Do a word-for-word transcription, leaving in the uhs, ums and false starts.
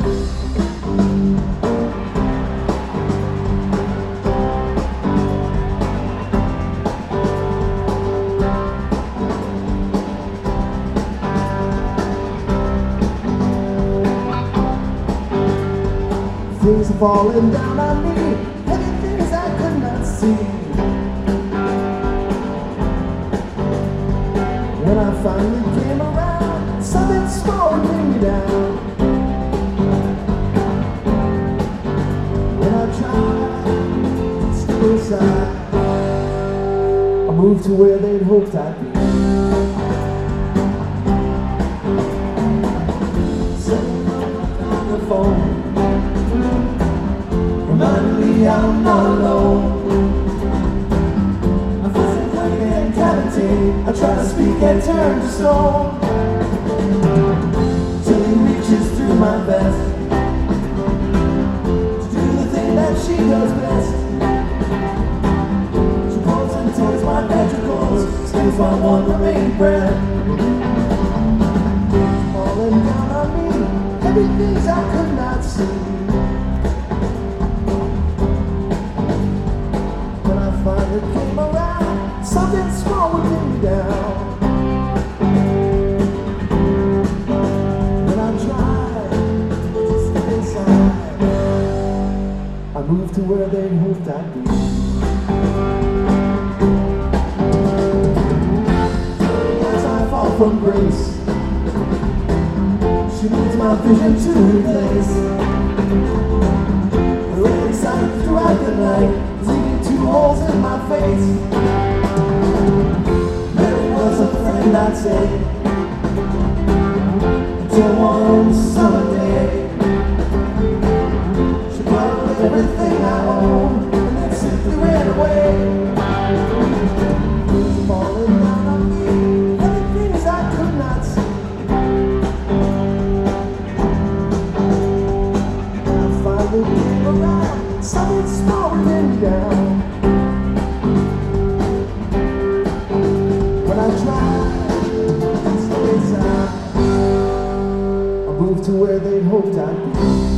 Things are falling down on me, heavy things I could not see. When I finally came around, something small would bring me down. When I tried to stay inside, I moved to where they'd hoped I'd be. Sitting on the phone, reminding me I'm not alone. My voice is like an cavity, I try to speak and turn to stone. Till he reaches through my vest to do the thing that she does best. She pulls and tears my ventricles, steals my one remaining breath. Falling down on me, heavy things I could not see. Finally came around, something small would bring me down. When I tried to stay inside, I moved to where they hoped I'd be. As I fall from grace, she moves my vision to replace the red sight throughout the night, two holes in my face. Mary was a friend, I'd say, until one summer day she borrowed everything I owned and then simply ran away. Falling down on me, heavy things I could not see. When I finally came around, something small would bring me down. When I tried to stay inside, I moved to where they'd hoped I'd be.